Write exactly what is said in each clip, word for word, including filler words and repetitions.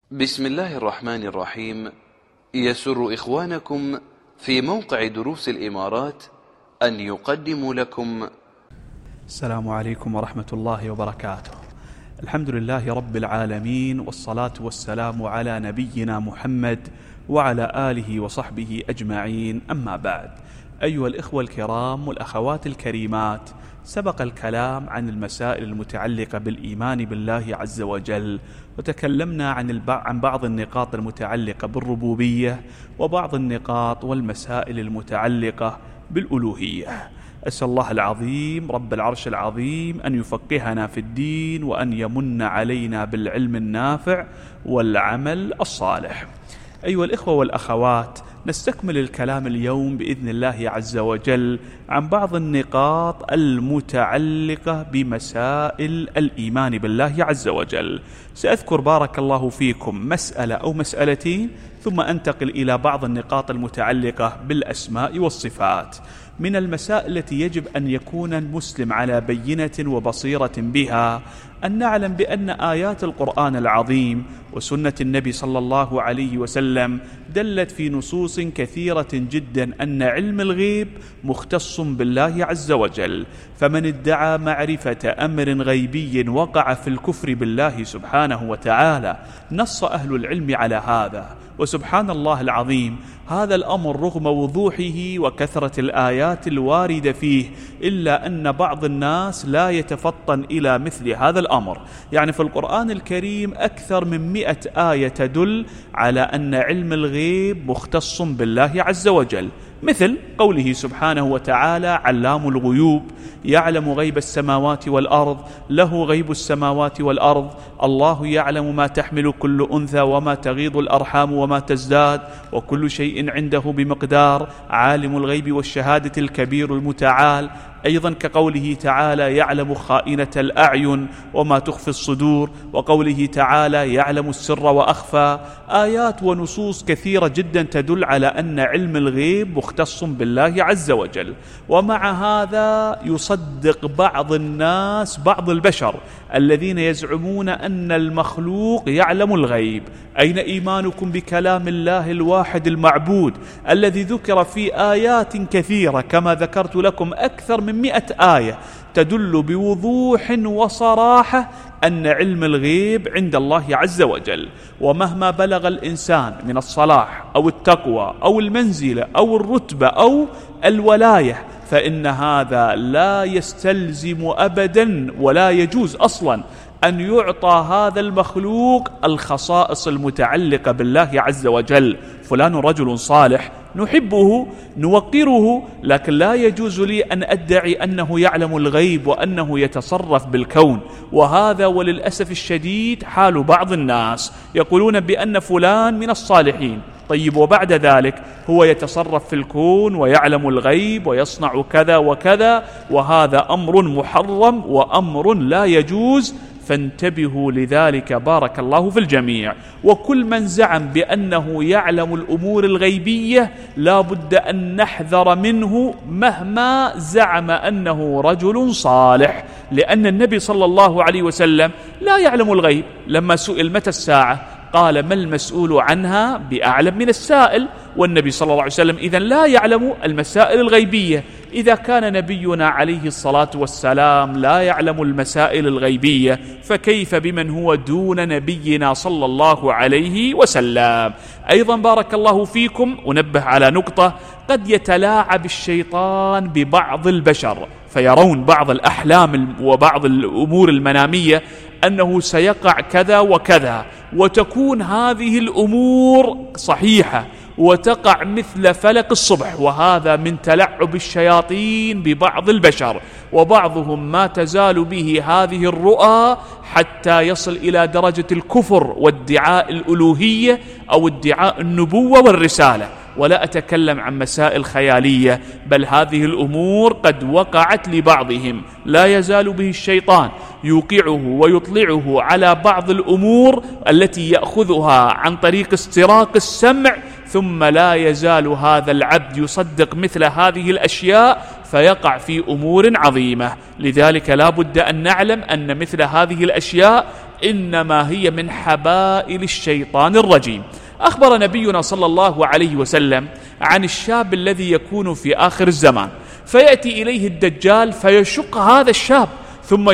بسم الله الرحمن الرحيم. يسر إخوانكم في موقع دروس الإمارات أن يقدموا لكم. السلام عليكم ورحمة الله وبركاته. الحمد لله رب العالمين، والصلاة والسلام على نبينا محمد وعلى آله وصحبه أجمعين، أما بعد. أيها الإخوة الكرام والأخوات الكريمات، سبق الكلام عن المسائل المتعلقة بالإيمان بالله عز وجل، وتكلمنا عن عن بعض النقاط المتعلقة بالربوبية وبعض النقاط والمسائل المتعلقة بالألوهية. أسأل الله العظيم رب العرش العظيم أن يفقهنا في الدين، وأن يمن علينا بالعلم النافع والعمل الصالح. أيها الإخوة والأخوات، نستكمل الكلام اليوم بإذن الله عز وجل عن بعض النقاط المتعلقة بمسائل الإيمان بالله عز وجل. سأذكر بارك الله فيكم مسألة أو مسألتين، ثم أنتقل إلى بعض النقاط المتعلقة بالأسماء والصفات. من المسائل التي يجب أن يكون المسلم على بينة وبصيرة بها أن نعلم بأن آيات القرآن العظيم وسنة النبي صلى الله عليه وسلم دلت في نصوص كثيرة جدا أن علم الغيب مختص بالله عز وجل، فمن ادعى معرفة أمر غيبي وقع في الكفر بالله سبحانه وتعالى. نص أهل العلم على هذا، وسبحان الله العظيم هذا الأمر رغم وضوحه وكثرة الآيات الواردة فيه، إلا أن بعض الناس لا يتفطن إلى مثل هذا الأمر. يعني في القرآن الكريم أكثر من مئة آية تدل على أن علم الغيب مختص بالله عز وجل، مثل قوله سبحانه وتعالى: علام الغيوب، يعلم غيب السماوات والأرض، له غيب السماوات والأرض، الله يعلم ما تحمل كل أنثى وما تغيض الأرحام وما تزداد، وكل شيء عنده بمقدار، عالم الغيب والشهادة الكبير المتعال. أيضا كقوله تعالى: يعلم خائنة الأعين وما تخفي الصدور، وقوله تعالى: يعلم السر وأخفى. آيات ونصوص كثيرة جدا تدل على أن علم الغيب مختص بالله عز وجل. ومع هذا يصدق بعض الناس بعض البشر الذين يزعمون أن المخلوق يعلم الغيب. أين إيمانكم بكلام الله الواحد المعبود الذي ذكر في آيات كثيرة؟ كما ذكرت لكم أكثر من مئة آية تدل بوضوح وصراحة أن علم الغيب عند الله عز وجل. ومهما بلغ الإنسان من الصلاح أو التقوى أو المنزلة أو الرتبة أو الولاية، فإن هذا لا يستلزم أبدا ولا يجوز أصلا أن يعطى هذا المخلوق الخصائص المتعلقة بالله عز وجل. فلان رجل صالح، نحبه نوقره، لكن لا يجوز لي أن أدعي أنه يعلم الغيب وأنه يتصرف بالكون. وهذا وللأسف الشديد حال بعض الناس، يقولون بأن فلان من الصالحين، طيب وبعد ذلك هو يتصرف في الكون ويعلم الغيب ويصنع كذا وكذا، وهذا أمر محرم وأمر لا يجوز. فانتبهوا لذلك بارك الله في الجميع. وكل من زعم بأنه يعلم الأمور الغيبية لا بد أن نحذر منه مهما زعم أنه رجل صالح، لأن النبي صلى الله عليه وسلم لا يعلم الغيب. لما سئل متى الساعة قال: ما المسؤول عنها بأعلم من السائل. والنبي صلى الله عليه وسلم إذن لا يعلم المسائل الغيبية. إذا كان نبينا عليه الصلاة والسلام لا يعلم المسائل الغيبية، فكيف بمن هو دون نبينا صلى الله عليه وسلم؟ أيضا بارك الله فيكم أنبه على نقطة: قد يتلاعب الشيطان ببعض البشر فيرون بعض الأحلام وبعض الأمور المنامية أنه سيقع كذا وكذا، وتكون هذه الأمور صحيحة وتقع مثل فلق الصبح. وهذا من تلعب الشياطين ببعض البشر، وبعضهم ما تزال به هذه الرؤى حتى يصل إلى درجة الكفر وادعاء الألوهية أو ادعاء النبوة والرسالة. ولا أتكلم عن مسائل خيالية، بل هذه الأمور قد وقعت لبعضهم. لا يزال به الشيطان يوقعه ويطلعه على بعض الأمور التي يأخذها عن طريق استراق السمع، ثم لا يزال هذا العبد يصدق مثل هذه الأشياء فيقع في أمور عظيمة. لذلك لا بد أن نعلم أن مثل هذه الأشياء إنما هي من حبائل الشيطان الرجيم. أخبر نبينا صلى الله عليه وسلم عن الشاب الذي يكون في آخر الزمان، فيأتي إليه الدجال فيشق هذا الشاب، ثم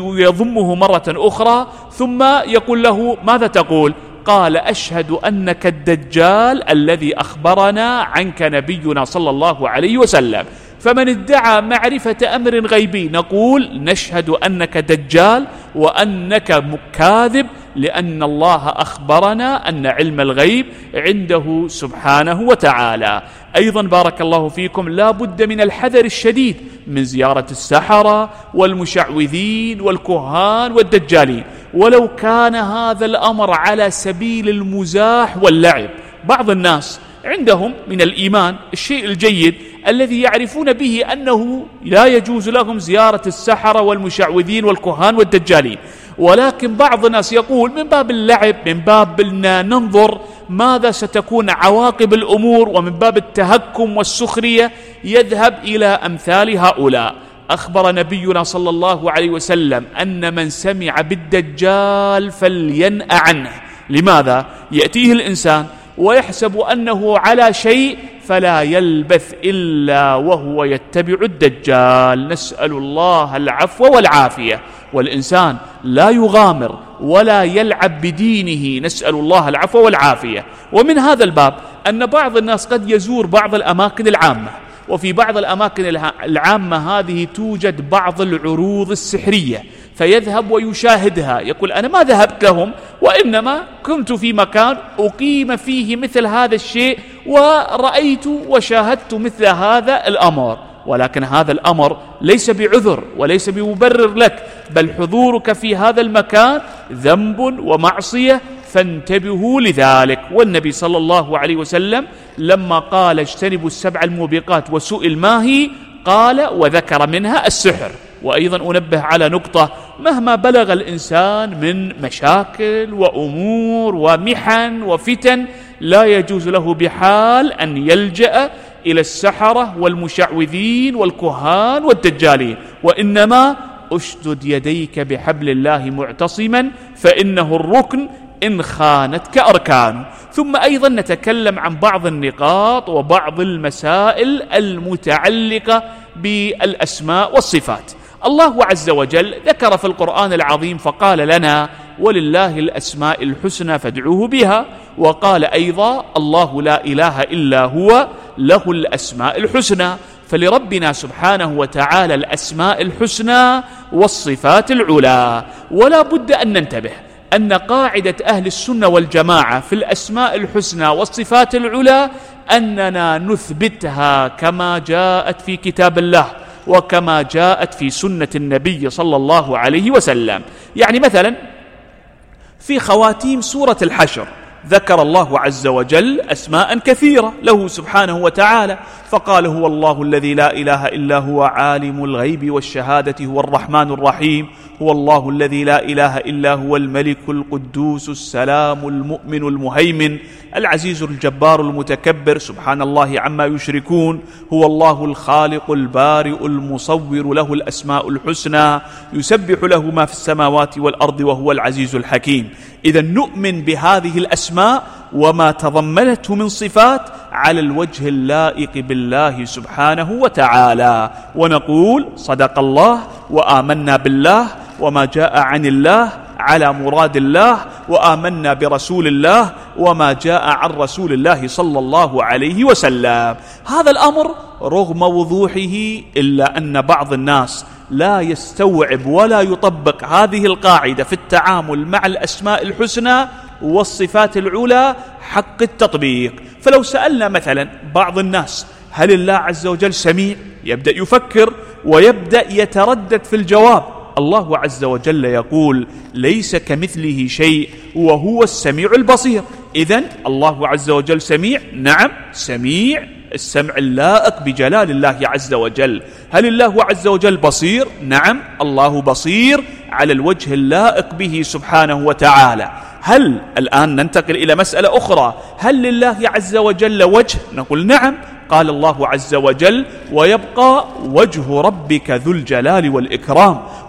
يضمه مرة أخرى، ثم يقول له: ماذا تقول؟ قال: أشهد أنك الدجال الذي أخبرنا عنك نبينا صلى الله عليه وسلم. فمن ادعى معرفة أمر غيبي نقول: نشهد أنك دجال وأنك كاذب، لأن الله أخبرنا أن علم الغيب عنده سبحانه وتعالى. أيضا بارك الله فيكم، لا بد من الحذر الشديد من زيارة السحرة والمشعوذين والكهان والدجالين، ولو كان هذا الأمر على سبيل المزاح واللعب. بعض الناس عندهم من الإيمان الشيء الجيد الذي يعرفون به أنه لا يجوز لهم زيارة السحرة والمشعوذين والكهان والدجالين، ولكن بعض الناس يقول من باب اللعب، من باب أن ننظر ماذا ستكون عواقب الأمور، ومن باب التهكم والسخرية يذهب إلى أمثال هؤلاء. أخبر نبينا صلى الله عليه وسلم أن من سمع بالدجال فلينأ عنه. لماذا؟ يأتيه الإنسان ويحسب أنه على شيء فلا يلبث إلا وهو يتبع الدجال. نسأل الله العفو والعافية، والإنسان لا يغامر ولا يلعب بدينه، نسأل الله العفو والعافية. ومن هذا الباب أن بعض الناس قد يزور بعض الأماكن العامة، وفي بعض الأماكن العامة هذه توجد بعض العروض السحرية، فيذهب ويشاهدها، يقول: أنا ما ذهبت لهم، وإنما كنت في مكان أقيم فيه مثل هذا الشيء ورأيت وشاهدت مثل هذا الأمر. ولكن هذا الأمر ليس بعذر وليس بمبرر لك، بل حضورك في هذا المكان ذنب ومعصية، فانتبهوا لذلك. والنبي صلى الله عليه وسلم لما قال: اجتنبوا السبع الموبقات، وسئل ما هي، قال وذكر منها السحر. وأيضا أنبه على نقطة: مهما بلغ الإنسان من مشاكل وأمور ومحن وفتن، لا يجوز له بحال أن يلجأ إلى السحرة والمشعوذين والكهان والدجالين، وإنما أشدد يديك بحبل الله معتصما، فإنه الركن إن خانتك أركانه. ثم أيضا نتكلم عن بعض النقاط وبعض المسائل المتعلقة بالأسماء والصفات. الله عز وجل ذكر في القرآن العظيم فقال لنا: ولله الأسماء الحسنى فادعوه بها. وقال أيضا: الله لا إله إلا هو له الأسماء الحسنى. فلربنا سبحانه وتعالى الأسماء الحسنى والصفات العلى. ولا بد أن ننتبه أن قاعدة أهل السنة والجماعة في الأسماء الحسنى والصفات العلى أننا نثبتها كما جاءت في كتاب الله وكما جاءت في سنة النبي صلى الله عليه وسلم. يعني مثلا في خواتيم سورة الحشر ذكر الله عز وجل أسماء كثيرة له سبحانه وتعالى، فقال: هو الله الذي لا إله إلا هو عالم الغيب والشهادة هو الرحمن الرحيم، هو الله الذي لا إله إلا هو الملك القدوس السلام المؤمن المهيمن العزيز الجبار المتكبر سبحان الله عما يشركون، هو الله الخالق البارئ المصور له الأسماء الحسنى يسبح له ما في السماوات والأرض وهو العزيز الحكيم. إذا نؤمن بهذه الأسماء وما تضمنته من صفات على الوجه اللائق بالله سبحانه وتعالى، ونقول: صدق الله وآمنا بالله وما جاء عن الله على مراد الله، وآمنا برسول الله وما جاء عن رسول الله صلى الله عليه وسلم. هذا الأمر رغم وضوحه إلا أن بعض الناس لا يستوعب ولا يطبق هذه القاعدة في التعامل مع الأسماء الحسنى والصفات العلى حق التطبيق. فلو سألنا مثلا بعض الناس: هل الله عز وجل سميع؟ يبدأ يفكر ويبدأ يتردد في الجواب. الله عز وجل يقول: ليس كمثله شيء وهو السميع البصير. إذن الله عز وجل سميع؟ نعم سميع، السمع اللائق بجلال الله عز وجل. هل الله عز وجل بصير؟ نعم الله بصير على الوجه اللائق به سبحانه وتعالى. هل الآن ننتقل إلى مسألة أخرى: هل لله عز وجل وجه؟ نقول نعم. قال الله عز وجل: ويبقى وجه ربك ذو الجلال والإكرام.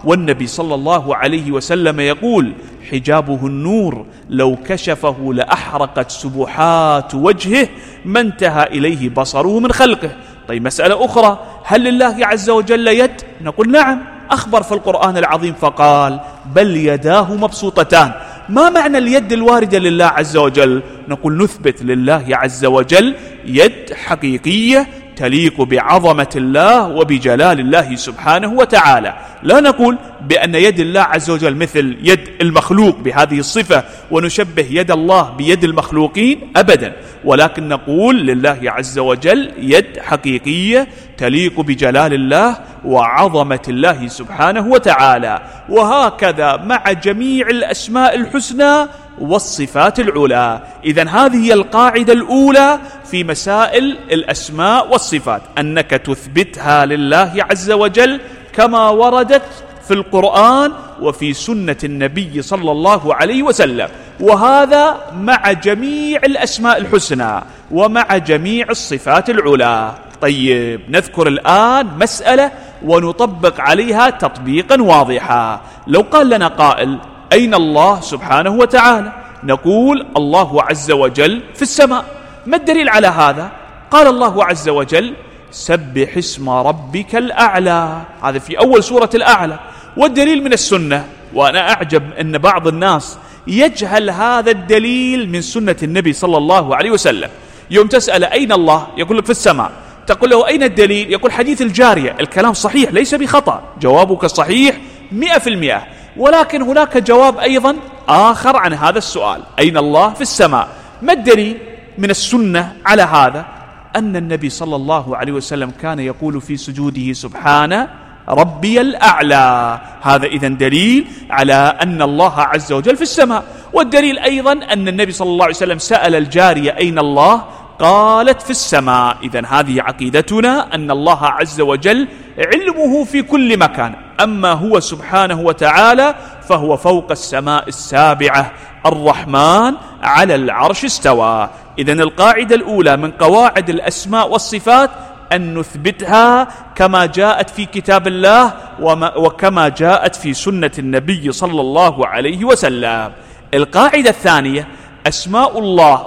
والنبي صلى الله عليه وسلم يقول: حجابه النور، لو كشفه لأحرقت سبحات وجهه ما انتهى إليه بصره من خلقه. طيب مسألة أخرى: هل لله عز وجل يد؟ نقول نعم، أخبر في القرآن العظيم فقال: بل يداه مبسوطتان. ما معنى اليد الواردة لله عز وجل؟ نقول نثبت لله عز وجل يد حقيقية تليق بعظمة الله وبجلال الله سبحانه وتعالى. لا نقول بأن يد الله عز وجل مثل يد المخلوق بهذه الصفة ونشبه يد الله بيد المخلوقين أبدا، ولكن نقول لله عز وجل يد حقيقية تليق بجلال الله وعظمة الله سبحانه وتعالى. وهكذا مع جميع الأسماء الحسنى والصفات العلى. إذن هذه هي القاعدة الأولى في مسائل الأسماء والصفات، أنك تثبتها لله عز وجل كما وردت في القرآن وفي سنة النبي صلى الله عليه وسلم، وهذا مع جميع الأسماء الحسنى ومع جميع الصفات العلى. طيب نذكر الآن مسألة ونطبق عليها تطبيقا واضحا. لو قال لنا قائل: أين الله سبحانه وتعالى؟ نقول: الله عز وجل في السماء. ما الدليل على هذا؟ قال الله عز وجل: سبح اسم ربك الأعلى، هذا في أول سورة الأعلى. والدليل من السنة، وأنا أعجب أن بعض الناس يجهل هذا الدليل من سنة النبي صلى الله عليه وسلم. يوم تسأل أين الله يقول لك في السماء، تقول له أين الدليل؟ يقول حديث الجارية. الكلام صحيح ليس بخطأ، جوابك صحيح مئة في المئة، ولكن هناك جواب أيضا آخر عن هذا السؤال: أين الله في السماء؟ ما الدليل من السنة على هذا؟ أن النبي صلى الله عليه وسلم كان يقول في سجوده: سبحان ربي الأعلى. هذا إذن دليل على أن الله عز وجل في السماء. والدليل أيضا أن النبي صلى الله عليه وسلم سأل الجارية: أين الله؟ قالت: في السماء. إذن هذه عقيدتنا، أن الله عز وجل علمه في كل مكان، أما هو سبحانه وتعالى فهو فوق السماء السابعة، الرحمن على العرش استوى. إذن القاعدة الأولى من قواعد الأسماء والصفات أن نثبتها كما جاءت في كتاب الله وكما جاءت في سنة النبي صلى الله عليه وسلم. القاعدة الثانية: أسماء الله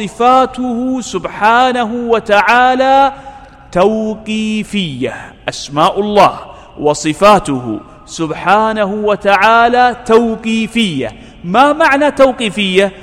وصفاته سبحانه وتعالى توقيفية. أسماء الله وصفاته سبحانه وتعالى توقيفية. ما معنى توقيفية؟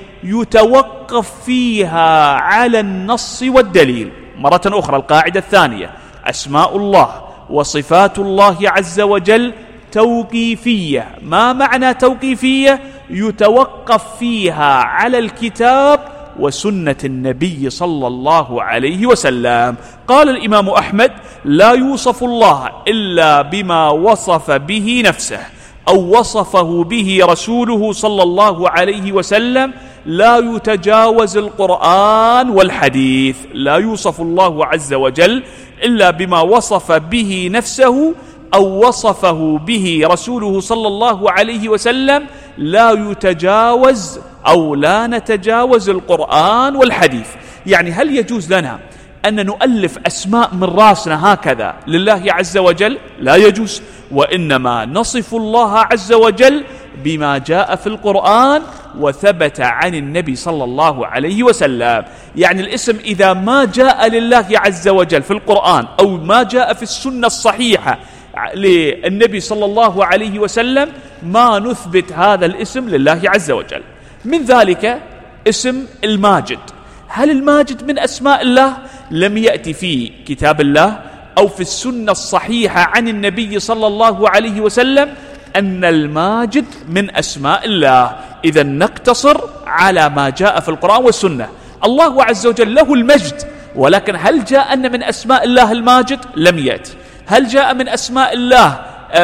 يتوقف فيها على النص والدليل. مرة أخرى القاعدة الثانية: أسماء الله وصفات الله عز وجل توقيفية. ما معنى توقيفية؟ يتوقف فيها على الكتاب وسنة النبي صلى الله عليه وسلم. قال الإمام أحمد: لا يوصف الله إلا بما وصف به نفسه أو وصفه به رسوله صلى الله عليه وسلم، لا يتجاوز القرآن والحديث. لا يوصف الله عز وجل إلا بما وصف به نفسه أو وصفه به رسوله صلى الله عليه وسلم، لا يتجاوز أو لا نتجاوز القرآن والحديث. يعني هل يجوز لنا أن نؤلف أسماء من راسنا هكذا لله عز وجل؟ لا يجوز، وإنما نصف الله عز وجل بما جاء في القرآن وثبت عن النبي صلى الله عليه وسلم. يعني الاسم إذا ما جاء لله عز وجل في القرآن أو ما جاء في السنة الصحيحة للنبي صلى الله عليه وسلم، ما نثبت هذا الاسم لله عز وجل. من ذلك اسم الماجد. هل الماجد من أسماء الله؟ لم يأتي في كتاب الله أو في السنة الصحيحة عن النبي صلى الله عليه وسلم أن الماجد من أسماء الله. إذا نقتصر على ما جاء في القرآن والسنة. الله عز وجل له المجد، ولكن هل جاء أن من أسماء الله الماجد؟ لم يأتي. هل جاء من أسماء الله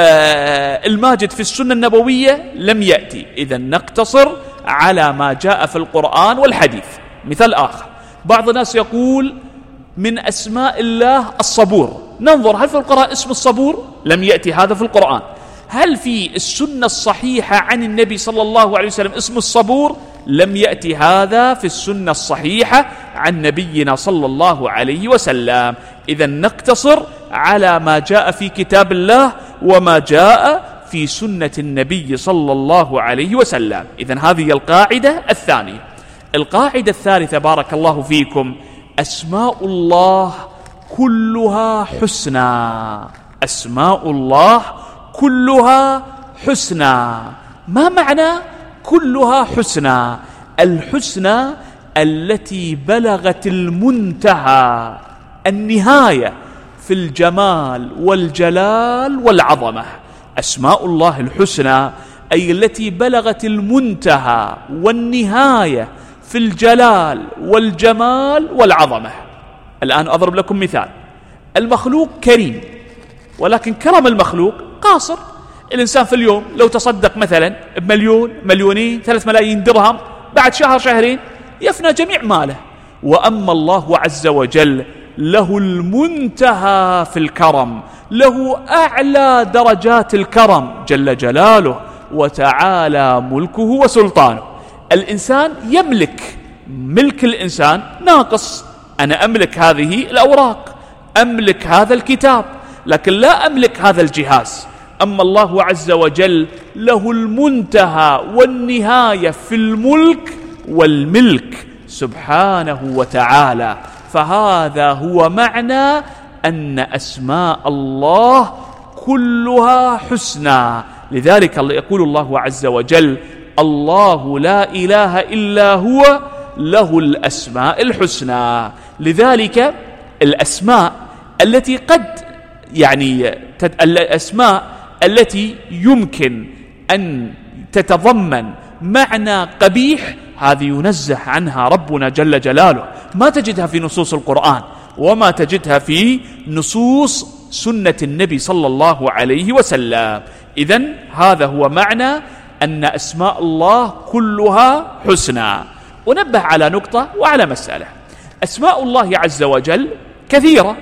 آه الماجد في السنة النبوية؟ لم يأتي. إذا نقتصر على ما جاء في القرآن والحديث. مثال آخر: بعض الناس يقول من أسماء الله الصبور. ننظر هل في القرآن اسم الصبور؟ لم يأتي هذا في القرآن. هل في السنة الصحيحة عن النبي صلى الله عليه وسلم اسم الصبور؟ لم يأتي هذا في السنة الصحيحة عن نبينا صلى الله عليه وسلم. إذا نقتصر على ما جاء في كتاب الله وما جاء في سنة النبي صلى الله عليه وسلم. إذن هذه القاعدة الثانية. القاعدة الثالثة بارك الله فيكم: أسماء الله كلها حسنى. أسماء الله كلها حسنى. ما معنى كلها حسنى؟ الحسنى التي بلغت المنتهى، النهاية في الجمال والجلال والعظمة. أسماء الله الحسنى أي التي بلغت المنتهى والنهاية في الجلال والجمال والعظمة. الآن أضرب لكم مثال. المخلوق كريم، ولكن كرم المخلوق قاصر. الإنسان في اليوم لو تصدق مثلا بمليون، مليونين، ثلاث ملايين درهم، بعد شهر شهرين يفنى جميع ماله. وأما الله عز وجل له المنتهى في الكرم، له أعلى درجات الكرم جل جلاله وتعالى ملكه وسلطانه. الإنسان يملك، ملك الإنسان ناقص. أنا أملك هذه الأوراق، أملك هذا الكتاب، لكن لا أملك هذا الجهاز. أما الله عز وجل له المنتهى والنهاية في الملك والملك سبحانه وتعالى. فهذا هو معنى أن أسماء الله كلها حسنى. لذلك يقول الله عز وجل: الله لا إله إلا هو له الأسماء الحسنى. لذلك الأسماء التي قد يعني الأسماء التي يمكن أن تتضمن معنى قبيح، هذه ينزه عنها ربنا جل جلاله. ما تجدها في نصوص القرآن وما تجدها في نصوص سنة النبي صلى الله عليه وسلم. إذن هذا هو معنى أن أسماء الله كلها حسنى. ونبه على نقطة وعلى مسألة: أسماء الله عز وجل كثيرة،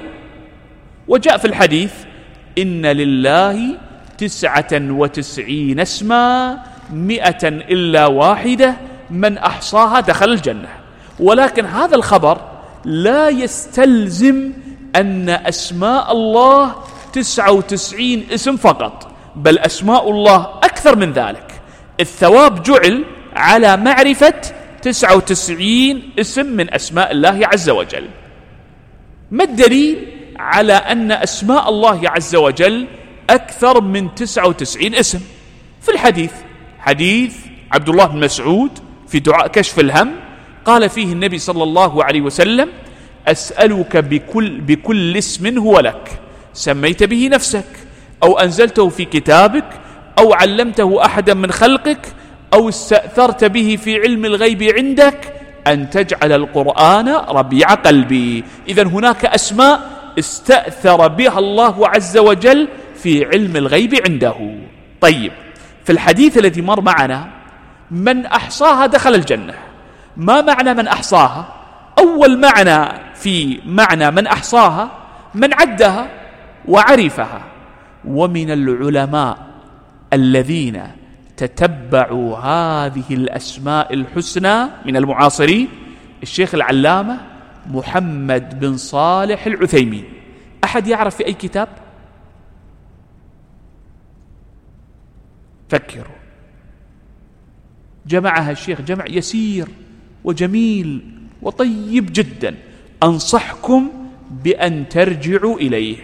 وجاء في الحديث: إن لله تسعة وتسعين اسما مئة إلا واحدة من أحصاها دخل الجنة. ولكن هذا الخبر لا يستلزم أن أسماء الله تسعة وتسعين اسم فقط، بل أسماء الله أكثر من ذلك. الثواب جعل على معرفة تسعة وتسعين اسم من أسماء الله عز وجل. ما الدليل على أن أسماء الله عز وجل أكثر من تسعة وتسعين اسم؟ في الحديث، حديث عبد الله بن مسعود في دعاء كشف الهم، قال فيه النبي صلى الله عليه وسلم: أسألك بكل, بكل اسم هو لك سميت به نفسك أو أنزلته في كتابك أو علمته أحدا من خلقك أو استأثرت به في علم الغيب عندك أن تجعل القرآن ربيع قلبي. إذن هناك أسماء استأثر بها الله عز وجل في علم الغيب عنده. طيب، في الحديث الذي مر معنا: من أحصاها دخل الجنة. ما معنى من أحصاها؟ أول معنى في معنى من أحصاها من عدها وعرفها. ومن العلماء الذين تتبعوا هذه الأسماء الحسنى من المعاصرين الشيخ العلامة محمد بن صالح العثيمين. أحد يعرف في أي كتاب؟ فكروا. جمعها الشيخ جمع يسير وجميل وطيب جدا، أنصحكم بأن ترجعوا إليه.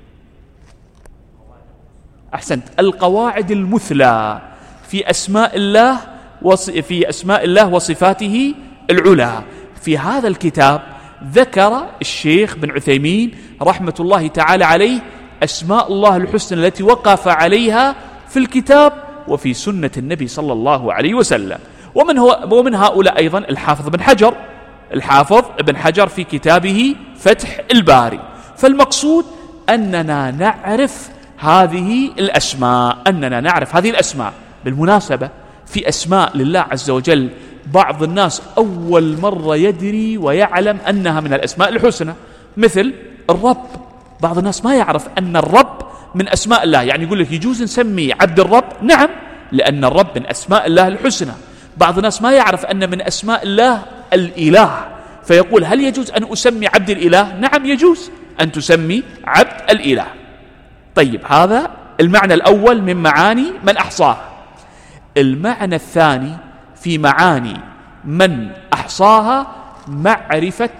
أحسنت. القواعد المثلى في أسماء الله في أسماء الله وصفاته العلى. في هذا الكتاب ذكر الشيخ بن عثيمين رحمة الله تعالى عليه أسماء الله الحسنى التي وقف عليها في الكتاب وفي سنة النبي صلى الله عليه وسلم. ومن, هو ومن هؤلاء أيضا الحافظ بن حجر الحافظ ابن حجر في كتابه فتح الباري. فالمقصود أننا نعرف هذه الأسماء أننا نعرف هذه الأسماء. بالمناسبة في أسماء لله عز وجل بعض الناس أول مرة يدري ويعلم أنها من الأسماء الحسنى، مثل الرب. بعض الناس ما يعرف أن الرب من أسماء الله، يعني يقول لك يجوز نسمي عبد الرب؟ نعم، لأن الرب من أسماء الله الحسنى. بعض الناس ما يعرف أن من أسماء الله الإله، فيقول هل يجوز أن أسمي عبد الإله؟ نعم، يجوز أن تسمي عبد الإله. طيب، هذا المعنى الأول من معاني من أحصاها. المعنى الثاني في معاني من أحصاها معرفة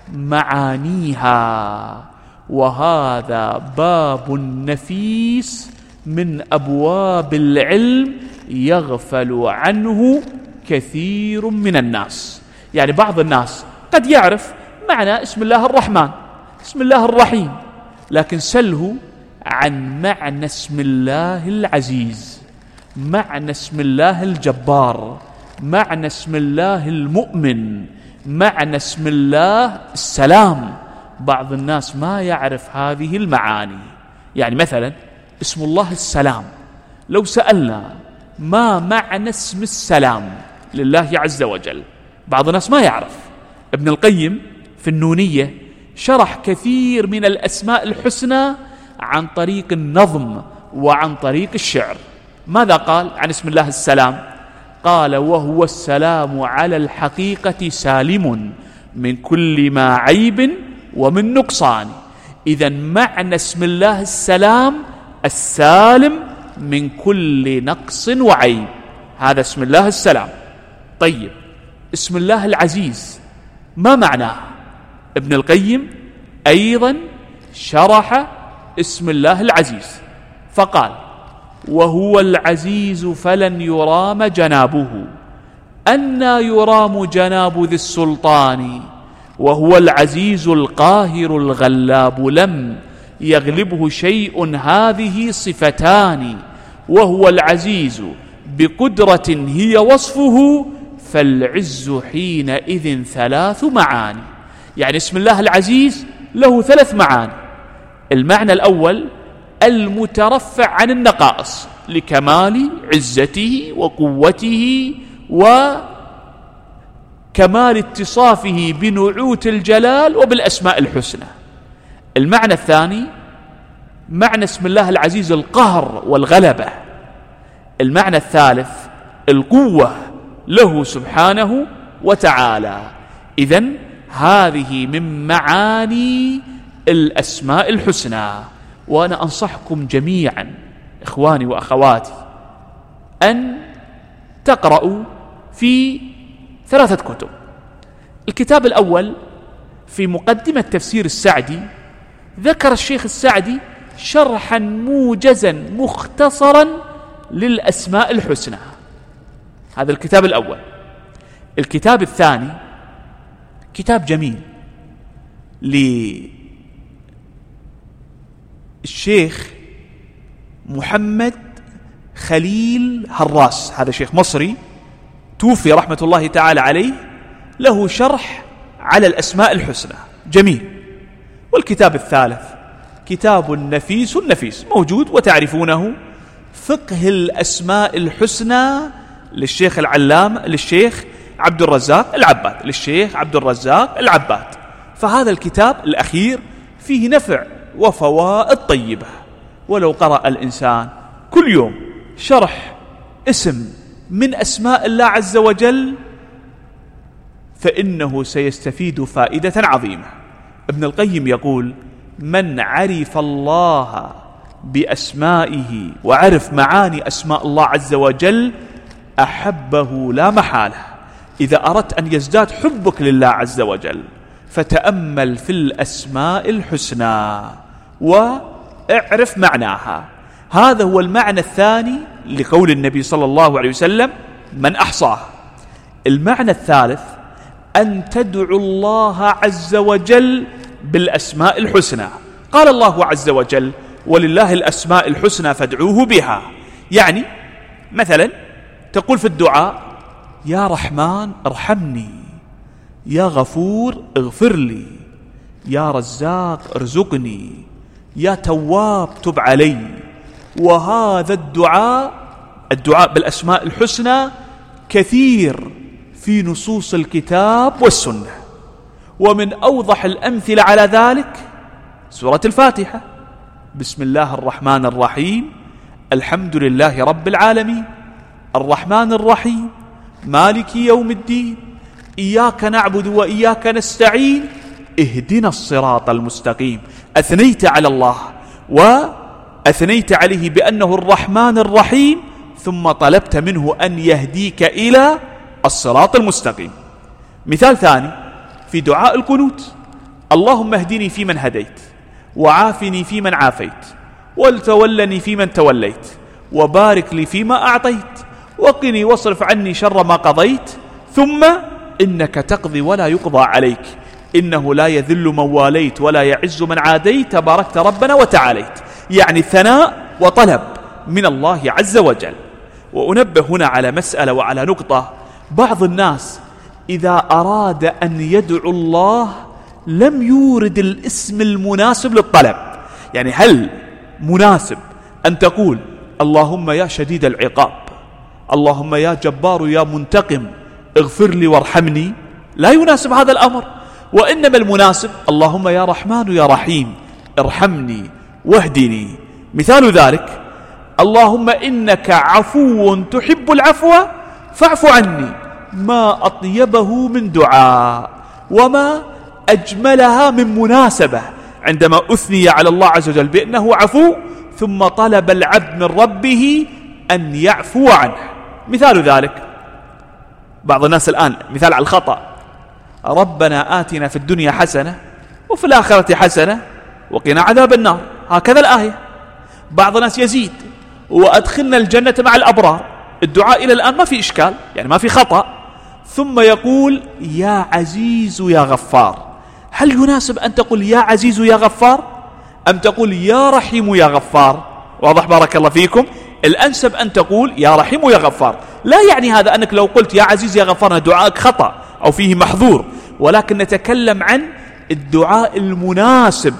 معانيها، وهذا باب نفيس من أبواب العلم يغفل عنه كثير من الناس. يعني بعض الناس قد يعرف معنى اسم الله الرحمن، اسم الله الرحيم، لكن سله عن معنى اسم الله العزيز، معنى اسم الله الجبار، معنى اسم الله المؤمن، معنى اسم الله السلام. بعض الناس ما يعرف هذه المعاني. يعني مثلا اسم الله السلام، لو سألنا ما معنى اسم السلام لله عز وجل، بعض الناس ما يعرف. ابن القيم في النونية شرح كثير من الأسماء الحسنى عن طريق النظم وعن طريق الشعر. ماذا قال عن اسم الله السلام؟ قال: وهو السلام على الحقيقة سالم من كل ما عيب ومن نقصان. إذن معنى اسم الله السلام السالم من كل نقص وعيب، هذا اسم الله السلام. طيب، اسم الله العزيز ما معناه؟ ابن القيم أيضا شرح اسم الله العزيز فقال: وهو العزيز فلن يرام جنابه، أنى يرام جناب ذي السلطان، وهو العزيز القاهر الغلاب لم يغلبه شيء، هذه صفتان، وهو العزيز بقدرة هي وصفه، فالعز حينئذ ثلاث معاني. يعني اسم الله العزيز له ثلاث معاني. المعنى الأول المترفع عن النقائص لكمال عزته وقوته وكمال اتصافه بنعوت الجلال وبالأسماء الحسنى. المعنى الثاني معنى اسم الله العزيز القهر والغلبة. المعنى الثالث القوة له سبحانه وتعالى. إذن هذه من معاني الأسماء الحسنى. وأنا أنصحكم جميعا إخواني وأخواتي أن تقرأوا في ثلاثة كتب. الكتاب الأول في مقدمة تفسير السعدي ذكر الشيخ السعدي شرحا موجزا مختصرا للأسماء الحسنى، هذا الكتاب الأول. الكتاب الثاني كتاب جميل للشيخ محمد خليل هراس، هذا شيخ مصري توفي رحمة الله تعالى عليه، له شرح على الأسماء الحسنى جميل. والكتاب الثالث كتاب نفيس نفيس موجود وتعرفونه، فقه الأسماء الحسنى للشيخ العلام للشيخ عبد الرزاق العباد للشيخ عبد الرزاق العباد. فهذا الكتاب الأخير فيه نفع وفوائد طيبة، ولو قرأ الإنسان كل يوم شرح اسم من أسماء الله عز وجل فإنه سيستفيد فائدة عظيمة. ابن القيم يقول: من عرف الله بأسمائه وعرف معاني أسماء الله عز وجل أحبه لا محالة. إذا أردت أن يزداد حبك لله عز وجل فتأمل في الأسماء الحسنى واعرف معناها. هذا هو المعنى الثاني لقول النبي صلى الله عليه وسلم: من أحصاه. المعنى الثالث أن تدعو الله عز وجل بالأسماء الحسنى. قال الله عز وجل: ولله الأسماء الحسنى فادعوه بها. يعني مثلا تقول في الدعاء: يا رحمن ارحمني، يا غفور اغفر لي، يا رزاق ارزقني، يا تواب تب علي. وهذا الدعاء الدعاء بالأسماء الحسنى كثير في نصوص الكتاب والسنة، ومن أوضح الأمثلة على ذلك سورة الفاتحة: بسم الله الرحمن الرحيم، الحمد لله رب العالمين، الرحمن الرحيم، مالك يوم الدين، إياك نعبد وإياك نستعين، اهدنا الصراط المستقيم. أثنيت على الله أثنيت عليه بأنه الرحمن الرحيم، ثم طلبت منه أن يهديك إلى الصراط المستقيم. مثال ثاني في دعاء القنوت: اللهم اهدني فيمن هديت، وعافني فيمن عافيت، وتولني فيمن توليت، وبارك لي فيما أعطيت، وقني واصرف عني شر ما قضيت، ثم إنك تقضي ولا يقضى عليك، إنه لا يذل من واليت ولا يعز من عاديت، تباركت ربنا وتعاليت. يعني ثناء وطلب من الله عز وجل. وأنبه هنا على مسألة وعلى نقطة: بعض الناس إذا أراد أن يدعو الله لم يورد الاسم المناسب للطلب. يعني هل مناسب أن تقول اللهم يا شديد العقاب، اللهم يا جبار يا منتقم اغفر لي وارحمني؟ لا يناسب هذا الأمر، وإنما المناسب اللهم يا رحمن يا رحيم ارحمني واهدني. مثال ذلك: اللهم إنك عفو تحب العفو فاعف عني. ما أطيبه من دعاء وما أجملها من مناسبة عندما أثني على الله عز وجل بأنه عفو، ثم طلب العبد من ربه أن يعفو عنه. مثال ذلك: بعض الناس الآن مثال على الخطأ: ربنا آتنا في الدنيا حسنة وفي الآخرة حسنة وقنا عذاب النار، هكذا الآية. بعض الناس يزيد: وأدخلنا الجنة مع الأبرار. الدعاء إلى الآن ما في إشكال، يعني ما في خطأ. ثم يقول يا عزيز يا غفار. هل يناسب أن تقول يا عزيز يا غفار أم تقول يا رحيم يا غفار؟ واضح بارك الله فيكم؟ الأنسب أن تقول يا رحيم يا غفار. لا يعني هذا أنك لو قلت يا عزيز يا غفار دعائك خطأ أو فيه محظور، ولكن نتكلم عن الدعاء المناسب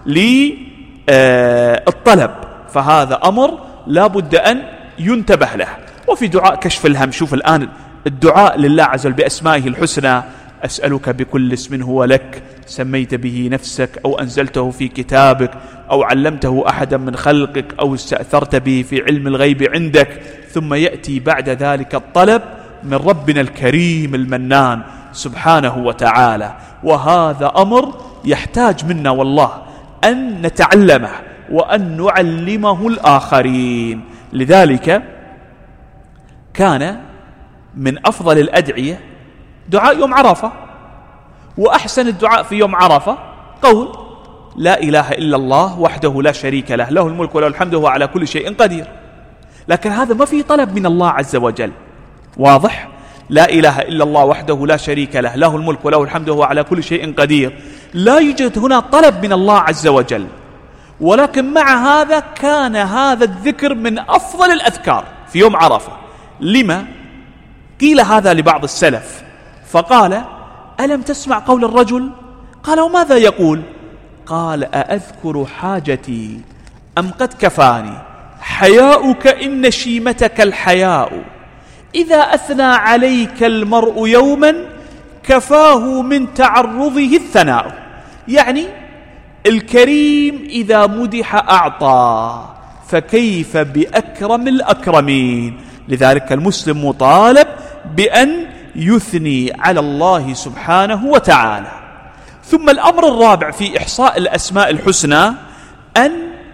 للطلب، فهذا أمر لا بد أن ينتبه له. وفي دعاء كشف الهم، شوف الآن الدعاء لله عز وجل بأسمائه الحسنى: أسألك بكل اسم هو لك سميت به نفسك أو أنزلته في كتابك أو علمته أحدا من خلقك أو استأثرت به في علم الغيب عندك. ثم يأتي بعد ذلك الطلب من ربنا الكريم المنان سبحانه وتعالى. وهذا أمر يحتاج منا والله أن نتعلمه وأن نعلمه الآخرين. لذلك كان من أفضل الأدعية دعاء يوم عرفة، وأحسن الدعاء في يوم عرفة قول لا إله إلا الله وحده لا شريك له له الملك وله الحمد وهو على كل شيء قدير. لكن هذا ما فيه طلب من الله عز وجل. واضح؟ لا إله إلا الله وحده لا شريك له له الملك وله الحمد وهو على كل شيء قدير. لا يوجد هنا طلب من الله عز وجل، ولكن مع هذا كان هذا الذكر من أفضل الأذكار في يوم عرفة. لما؟ قيل هذا لبعض السلف فقال ألم تسمع قول الرجل؟ قال وماذا يقول؟ قال أأذكر حاجتي أم قد كفاني حياؤك إن شيمتك الحياء إذا أثنى عليك المرء يوما كفاه من تعرضه الثناء. يعني الكريم إذا مدح أعطى، فكيف بأكرم الأكرمين؟ لذلك المسلم مطالب بأن يثني على الله سبحانه وتعالى. ثم الأمر الرابع في إحصاء الأسماء الحسنى أن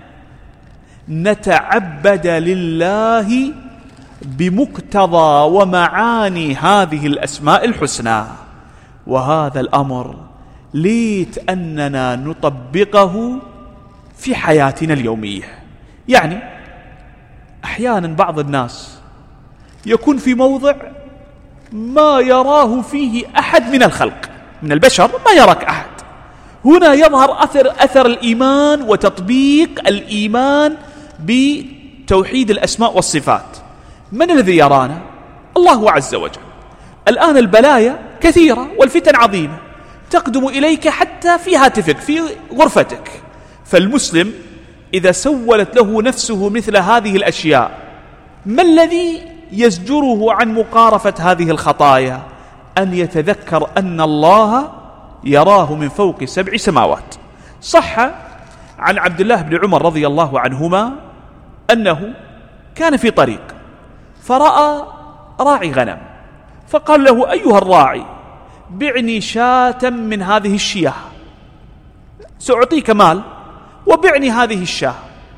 نتعبد لله بمقتضى ومعاني هذه الأسماء الحسنى. وهذا الأمر ليت أننا نطبقه في حياتنا اليومية. يعني أحيانا بعض الناس يكون في موضع ما يراه فيه أحد من الخلق من البشر، ما يراك أحد. هنا يظهر أثر, أثر الإيمان وتطبيق الإيمان بتوحيد الأسماء والصفات. من الذي يرانا؟ الله عز وجل. الآن البلايا كثيرة والفتن عظيمة تقدم إليك حتى في هاتفك في غرفتك. فالمسلم إذا سولت له نفسه مثل هذه الأشياء، ما الذي يزجره عن مقارفة هذه الخطايا؟ أن يتذكر أن الله يراه من فوق سبع سماوات. صح عن عبد الله بن عمر رضي الله عنهما أنه كان في طريق فرأى راعي غنم، فقال له أيها الراعي بعني شاة من هذه الشياه، سأعطيك مال وبعني هذه الشاة.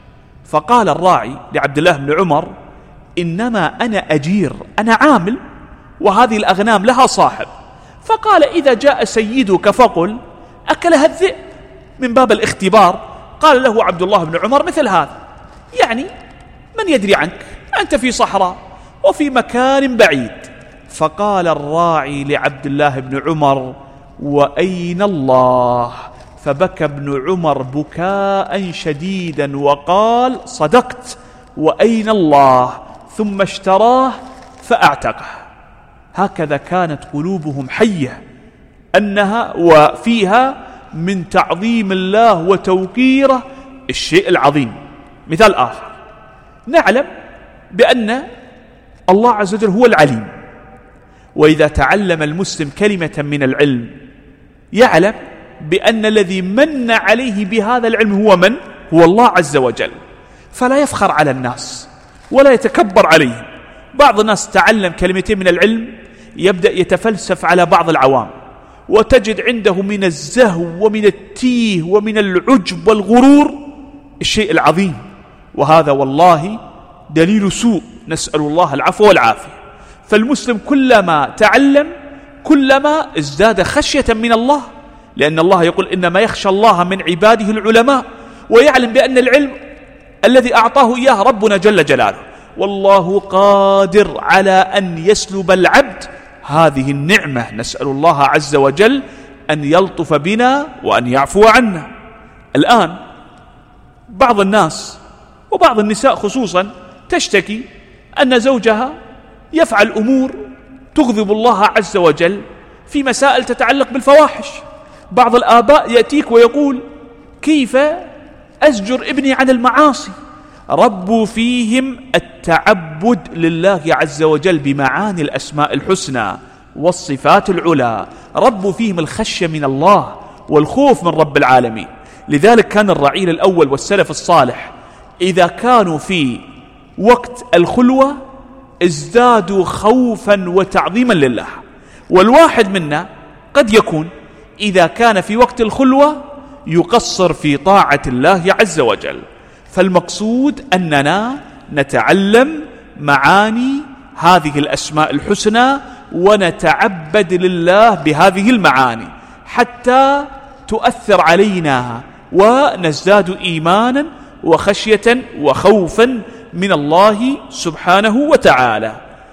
فقال الراعي لعبد الله بن عمر: إنما أنا أجير، أنا عامل، وهذه الأغنام لها صاحب. فقال: إذا جاء سيدك فقل أكلها الذئب، من باب الاختبار. قال له عبد الله بن عمر: مثل هذا، يعني من يدري عنك، أنت في صحراء وفي مكان بعيد. فقال الراعي لعبد الله بن عمر: وأين الله؟ فبكى ابن عمر بكاء شديدا وقال: صدقت، وأين الله؟ ثم اشتراه فأعتقه. هكذا كانت قلوبهم حية، أنها وفيها من تعظيم الله وتوقيره الشيء العظيم. مثال آخر، نعلم بأن الله عز وجل هو العليم، وإذا تعلم المسلم كلمة من العلم يعلم بأن الذي من عليه بهذا العلم هو من؟ هو الله عز وجل، فلا يفخر على الناس ولا يتكبر عليهم. بعض الناس تعلم كلمتين من العلم يبدأ يتفلسف على بعض العوام، وتجد عنده من الزهو ومن التيه ومن العجب والغرور الشيء العظيم، وهذا والله دليل سوء، نسأل الله العفو والعافية. فالمسلم كلما تعلم كلما ازداد خشية من الله، لأن الله يقول: إنما يخشى الله من عباده العلماء، ويعلم بأن العلم الذي أعطاه إياه ربنا جل جلاله، والله قادر على أن يسلب العبد هذه النعمة. نسأل الله عز وجل أن يلطف بنا وأن يعفو عنا. الآن بعض الناس وبعض النساء خصوصا تشتكي أن زوجها يفعل أمور تغضب الله عز وجل في مسائل تتعلق بالفواحش. بعض الآباء يأتيك ويقول: كيف أزجر ابني عن المعاصي؟ ربوا فيهم التعبد لله عز وجل بمعاني الأسماء الحسنى والصفات العلى، ربوا فيهم الخشية من الله والخوف من رب العالمين. لذلك كان الرعيل الأول والسلف الصالح إذا كانوا في وقت الخلوة ازدادوا خوفا وتعظيما لله. والواحد منا قد يكون إذا كان في وقت الخلوة يقصر في طاعة الله عز وجل. فالمقصود أننا نتعلم معاني هذه الأسماء الحسنى ونتعبد لله بهذه المعاني حتى تؤثر علينا ونزداد إيمانا وخشية وخوفا من الله سبحانه وتعالى.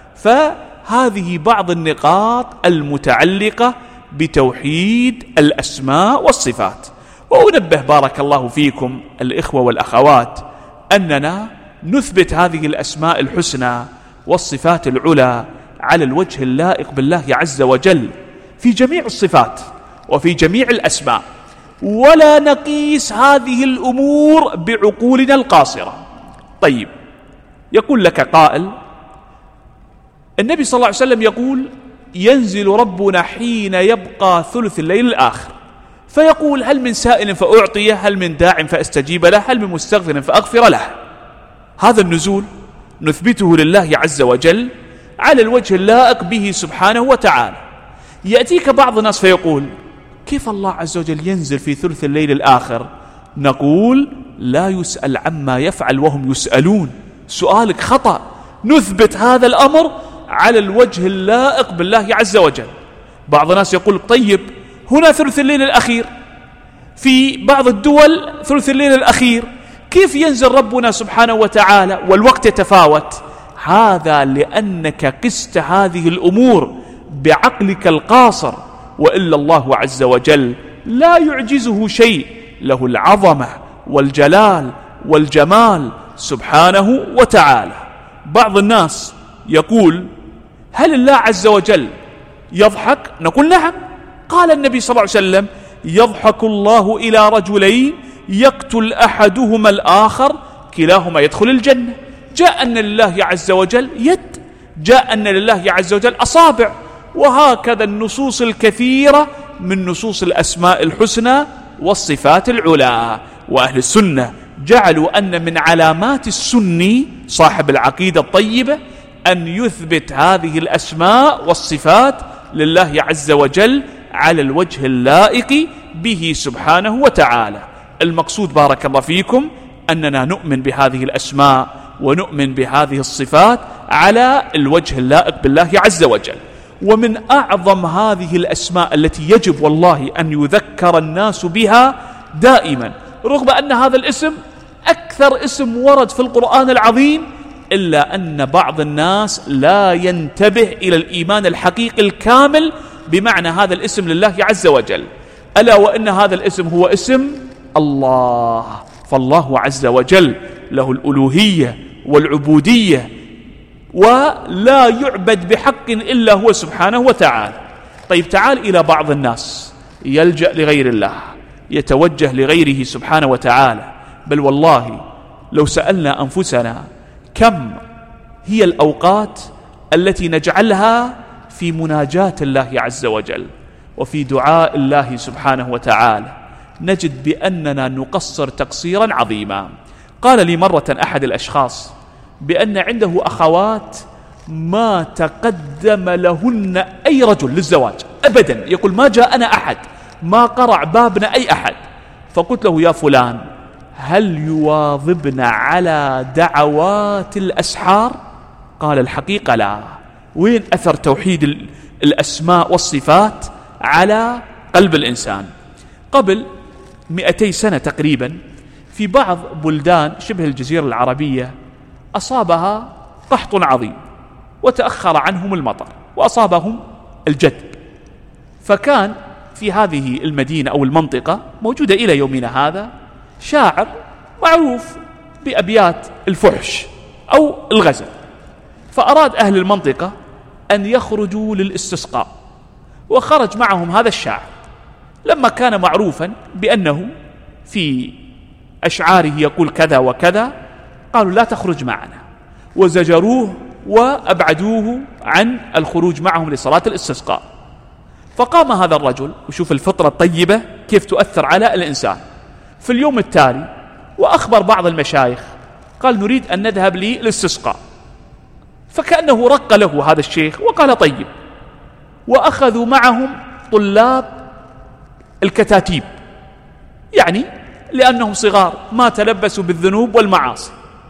فهذه بعض النقاط المتعلقة بتوحيد الأسماء والصفات. وأنبه بارك الله فيكم الإخوة والأخوات أننا نثبت هذه الأسماء الحسنى والصفات العلى على الوجه اللائق بالله عز وجل في جميع الصفات وفي جميع الأسماء، ولا نقيس هذه الأمور بعقولنا القاصرة. طيب، يقول لك قائل: النبي صلى الله عليه وسلم يقول: ينزل ربنا حين يبقى ثلث الليل الآخر، فيقول: هل من سائل فأعطيه، هل من داع فأستجيب له، هل من مستغفر فأغفر له. هذا النزول نثبته لله عز وجل على الوجه اللائق به سبحانه وتعالى. يأتيك بعض الناس فيقول: كيف الله عز وجل ينزل في ثلث الليل الآخر؟ نقول: لا يسأل عما يفعل وهم يسألون. سؤالك خطأ. نثبت هذا الأمر على الوجه اللائق بالله عز وجل. بعض الناس يقول: طيب، هنا ثلث الليل الأخير، في بعض الدول ثلث الليل الأخير، كيف ينزل ربنا سبحانه وتعالى والوقت يتفاوت؟ هذا لأنك قست هذه الأمور بعقلك القاصر، وإلا الله عز وجل لا يعجزه شيء، له العظمة والجلال والجمال سبحانه وتعالى. بعض الناس يقول: هل الله عز وجل يضحك؟ نقول: نعم. قال النبي صلى الله عليه وسلم: يضحك الله إلى رجلين يقتل أحدهما الآخر كلاهما يدخل الجنة. جاء أن لله عز وجل يد، جاء أن لله عز وجل أصابع، وهكذا النصوص الكثيرة من نصوص الأسماء الحسنى والصفات العلى. وأهل السنة جعلوا أن من علامات السني صاحب العقيدة الطيبة أن يثبت هذه الأسماء والصفات لله عز وجل على الوجه اللائق به سبحانه وتعالى. المقصود بارك الله فيكم أننا نؤمن بهذه الأسماء ونؤمن بهذه الصفات على الوجه اللائق بالله عز وجل. ومن أعظم هذه الأسماء التي يجب والله أن يذكر الناس بها دائما، رغم أن هذا الاسم أكثر اسم ورد في القرآن العظيم، إلا أن بعض الناس لا ينتبه إلى الإيمان الحقيقي الكامل بمعنى هذا الاسم لله عز وجل، ألا وأن هذا الاسم هو اسم الله. فالله عز وجل له الألوهية والعبودية، ولا يعبد بحق إلا هو سبحانه وتعالى. طيب تعال إلى بعض الناس يلجأ لغير الله، يتوجه لغيره سبحانه وتعالى. بل والله لو سألنا أنفسنا كم هي الأوقات التي نجعلها في مناجاة الله عز وجل وفي دعاء الله سبحانه وتعالى، نجد بأننا نقصر تقصيرا عظيما. قال لي مرة أحد الأشخاص بأن عنده أخوات ما تقدم لهن أي رجل للزواج أبدا، يقول ما جاءنا أحد، ما قرع بابنا أي أحد. فقلت له يا فلان هل يواظبن على دعوات الأسحار؟ قال الحقيقة لا. وين أثر توحيد الأسماء والصفات على قلب الإنسان؟ قبل مئتي سنة تقريبا في بعض بلدان شبه الجزيرة العربية أصابها قحط عظيم وتأخر عنهم المطر وأصابهم الجدب، فكان في هذه المدينة أو المنطقة موجودة إلى يومنا هذا شاعر معروف بأبيات الفحش أو الغزل، فأراد أهل المنطقة أن يخرجوا للاستسقاء، وخرج معهم هذا الشاعر. لما كان معروفا بأنه في أشعاره يقول كذا وكذا، قالوا لا تخرج معنا، وزجروه وأبعدوه عن الخروج معهم لصلاة الاستسقاء. فقام هذا الرجل، وشوف الفطرة الطيبة كيف تؤثر على الإنسان، في اليوم التالي وأخبر بعض المشايخ، قال نريد أن نذهب للاستسقاء. فكأنه رق له هذا الشيخ وقال طيب، وأخذوا معهم طلاب الكتاتيب، يعني لأنهم صغار ما تلبسوا بالذنوب والمعاصي.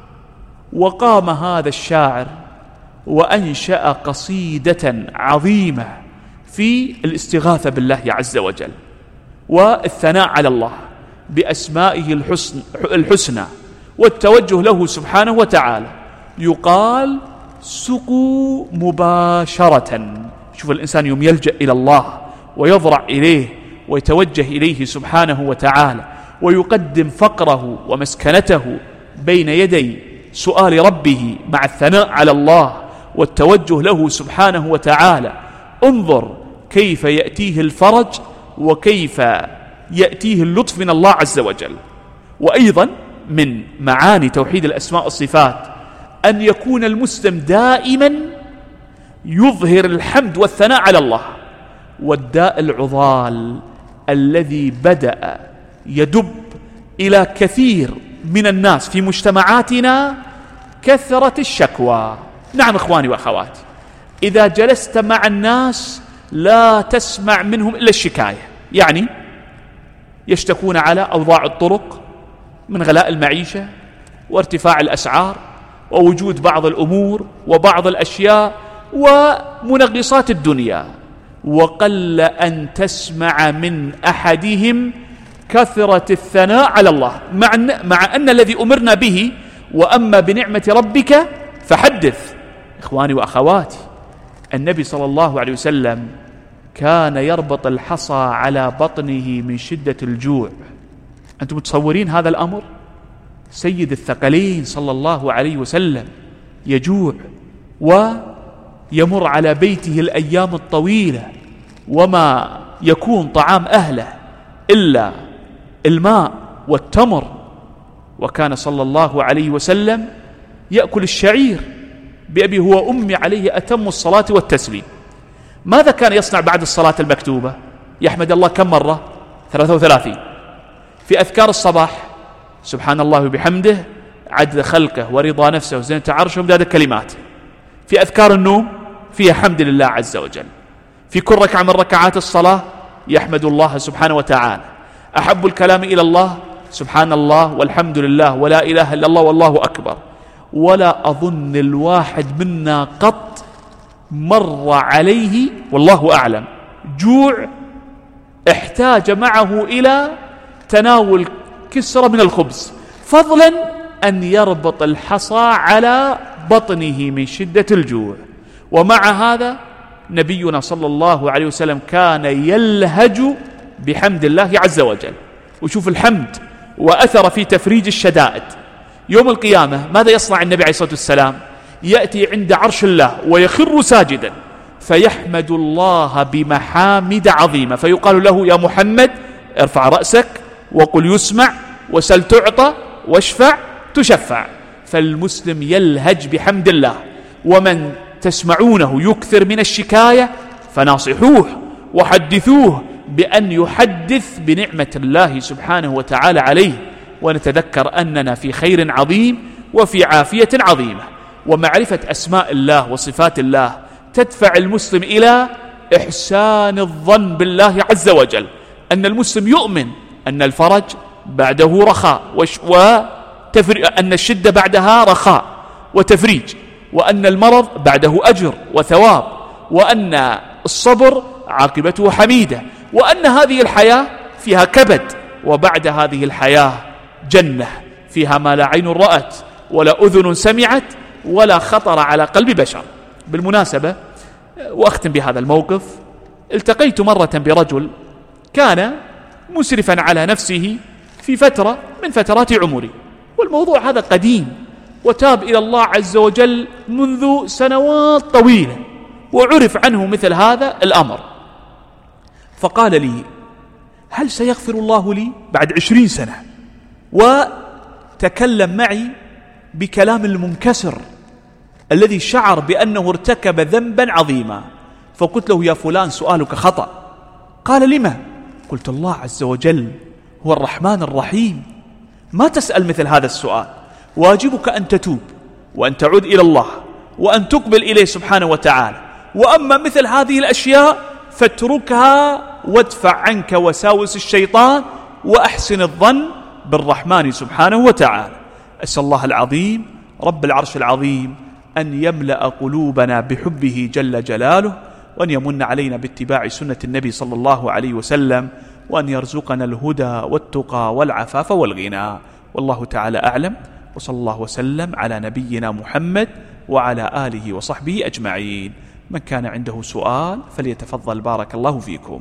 وقام هذا الشاعر وأنشأ قصيدة عظيمة في الاستغاثة بالله عز وجل والثناء على الله بأسمائه الحسن الحسنى والتوجه له سبحانه وتعالى. يقال سقوا مباشرة. شوف الإنسان يوم يلجأ إلى الله ويضرع إليه ويتوجه إليه سبحانه وتعالى ويقدم فقره ومسكنته بين يدي سؤال ربه مع الثناء على الله والتوجه له سبحانه وتعالى، انظر كيف يأتيه الفرج وكيف يأتيه اللطف من الله عز وجل. وأيضا من معاني توحيد الأسماء والصفات أن يكون المسلم دائما يظهر الحمد والثناء على الله. والداء العضال الذي بدأ يدب إلى كثير من الناس في مجتمعاتنا كثرة الشكوى. نعم إخواني وأخواتي، إذا جلست مع الناس لا تسمع منهم إلا الشكاية، يعني يشتكون على أوضاع الطرق من غلاء المعيشة وارتفاع الأسعار ووجود بعض الأمور وبعض الأشياء ومنغصات الدنيا، وقل أن تسمع من أحدهم كثرة الثناء على الله، مع أن, مع أن الذي أمرنا به وأما بنعمة ربك فحدث. إخواني وأخواتي، النبي صلى الله عليه وسلم كان يربط الحصى على بطنه من شدة الجوع. أنتم متصورين هذا الأمر؟ سيد الثقلين صلى الله عليه وسلم يجوع ويمر على بيته الأيام الطويلة وما يكون طعام أهله إلا الماء والتمر، وكان صلى الله عليه وسلم يأكل الشعير بأبي هو أمي عليه أتم الصلاة والتسليم. ماذا كان يصنع بعد الصلاة المكتوبة؟ يحمد الله كم مرة؟ ثلاثة وثلاثين. في أذكار الصباح سبحان الله وبحمده عدد خلقه ورضا نفسه وزينة عرشه ومداد كلماته. في أذكار النوم فيها حمد لله عز وجل. في كل ركعة من ركعات الصلاة يحمد الله سبحانه وتعالى. أحب الكلام إلى الله سبحان الله والحمد لله ولا إله إلا الله والله أكبر. ولا أظن الواحد منا قط مر عليه والله أعلم جوع احتاج معه إلى تناول كسرة من الخبز، فضلا أن يربط الحصى على بطنه من شدة الجوع. ومع هذا نبينا صلى الله عليه وسلم كان يلهج بحمد الله عز وجل. وشوف الحمد وأثر في تفريج الشدائد. يوم القيامة ماذا يصنع النبي عليه الصلاة والسلام؟ يأتي عند عرش الله ويخر ساجدا فيحمد الله بمحامد عظيمة، فيقال له يا محمد ارفع رأسك وقل يسمع وسل تعطى واشفع تشفع. فالمسلم يلهج بحمد الله. ومن تسمعونه يكثر من الشكاية فناصحوه وحدثوه بأن يحدث بنعمة الله سبحانه وتعالى عليه، ونتذكر أننا في خير عظيم وفي عافية عظيمة. ومعرفة أسماء الله وصفات الله تدفع المسلم إلى إحسان الظن بالله عز وجل، أن المسلم يؤمن أن الفرج بعده رخاء وأن الشدة بعدها رخاء وتفريج، وأن المرض بعده أجر وثواب، وأن الصبر عاقبته حميدة، وأن هذه الحياة فيها كبد، وبعد هذه الحياة جنة فيها ما لا عين رأت ولا أذن سمعت ولا خطر على قلب بشر. بالمناسبة وأختم بهذا الموقف، التقيت مرة برجل كان مسرفا على نفسه في فترة من فترات عمري، والموضوع هذا قديم وتاب إلى الله عز وجل منذ سنوات طويلة، وعرف عنه مثل هذا الأمر. فقال لي هل سيغفر الله لي بعد عشرين سنة؟ وتكلم معي بكلام المنكسر الذي شعر بأنه ارتكب ذنبا عظيما. فقلت له يا فلان سؤالك خطأ. قال لما؟ قلت الله عز وجل هو الرحمن الرحيم، ما تسأل مثل هذا السؤال، واجبك أن تتوب وأن تعود إلى الله وأن تقبل إليه سبحانه وتعالى. وأما مثل هذه الأشياء فاتركها وادفع عنك وساوس الشيطان وأحسن الظن بالرحمن سبحانه وتعالى. أسأل الله العظيم رب العرش العظيم أن يملأ قلوبنا بحبه جل جلاله، وأن يمن علينا باتباع سنة النبي صلى الله عليه وسلم، وأن يرزقنا الهدى والتقى والعفاف والغنى. والله تعالى أعلم، وصلى الله وسلم على نبينا محمد وعلى آله وصحبه أجمعين. من كان عنده سؤال فليتفضل بارك الله فيكم.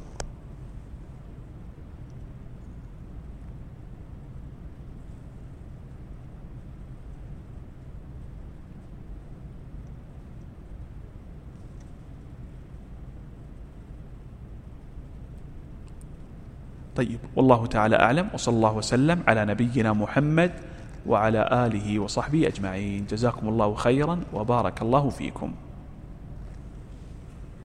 طيب، والله تعالى أعلم، وصلى الله وسلم على نبينا محمد وعلى آله وصحبه أجمعين. جزاكم الله خيرا وبارك الله فيكم.